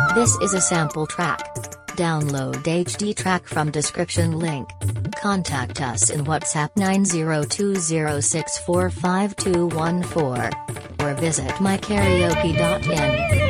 This is a sample track. Download HD track from description link. Contact us in WhatsApp 9020645214 or visit mykaraoke.in.